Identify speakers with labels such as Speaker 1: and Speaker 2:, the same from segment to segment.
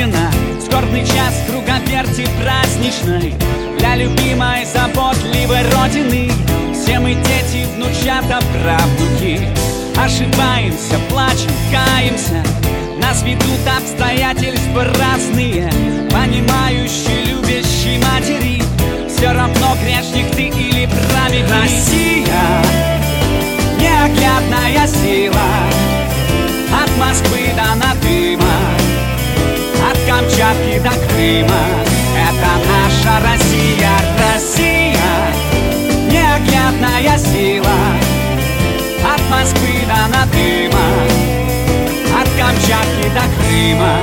Speaker 1: родина. Скорбный час круговерти праздничной для любимой заботливой родины. Все мы дети, внучата, правнуки. Ошибаемся, плачем, каемся. Нас ведут обстоятельства разные. Понимающие, любящие матери. Все равно грешник ты или праведник. Россия, неоглядная сила. От Москвы до Надыма, от Камчатки до Крыма. Это наша Россия. Россия, неоглядная сила. От Москвы до Надыма, от Камчатки до Крыма.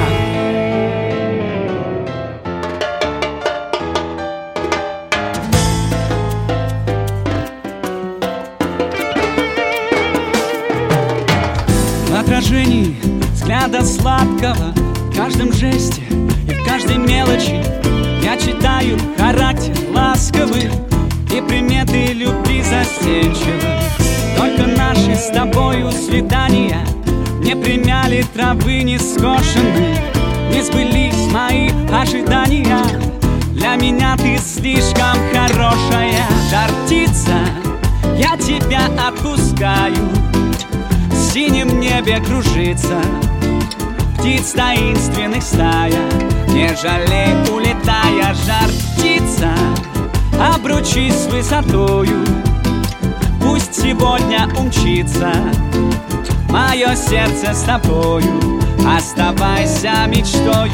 Speaker 1: В отражении взгляда сладкого, в каждом жесте и в каждой мелочи я читаю характер ласковый и приметы любви застенчивой. Только наши с тобою свидания не примяли травы не скошенной. Не сбылись мои ожидания. Для меня ты слишком хорошая. Жар птица, я тебя отпускаю. В синем небе кружится птиц таинственных стая. Не жалей, улетая, жар птица, обручись с высотою. Пусть сегодня умчится мое сердце с тобою. Оставайся мечтою.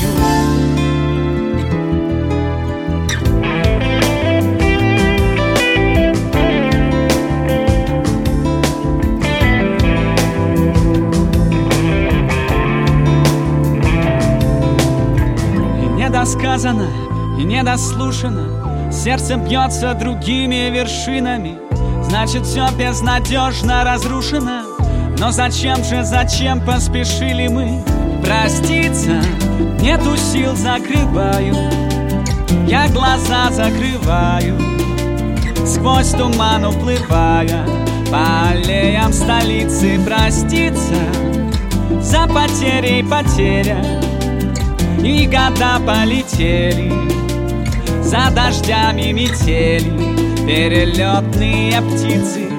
Speaker 1: И недосказано, и недослушано, сердце бьется другими вершинами. Значит, все безнадежно разрушено. Но зачем поспешили мы проститься? Нету сил, закрываю, я глаза закрываю, сквозь туман уплывая по аллеям столицы. Проститься за потерей потеря, и года полетели за дождями метели. Перелетные птицы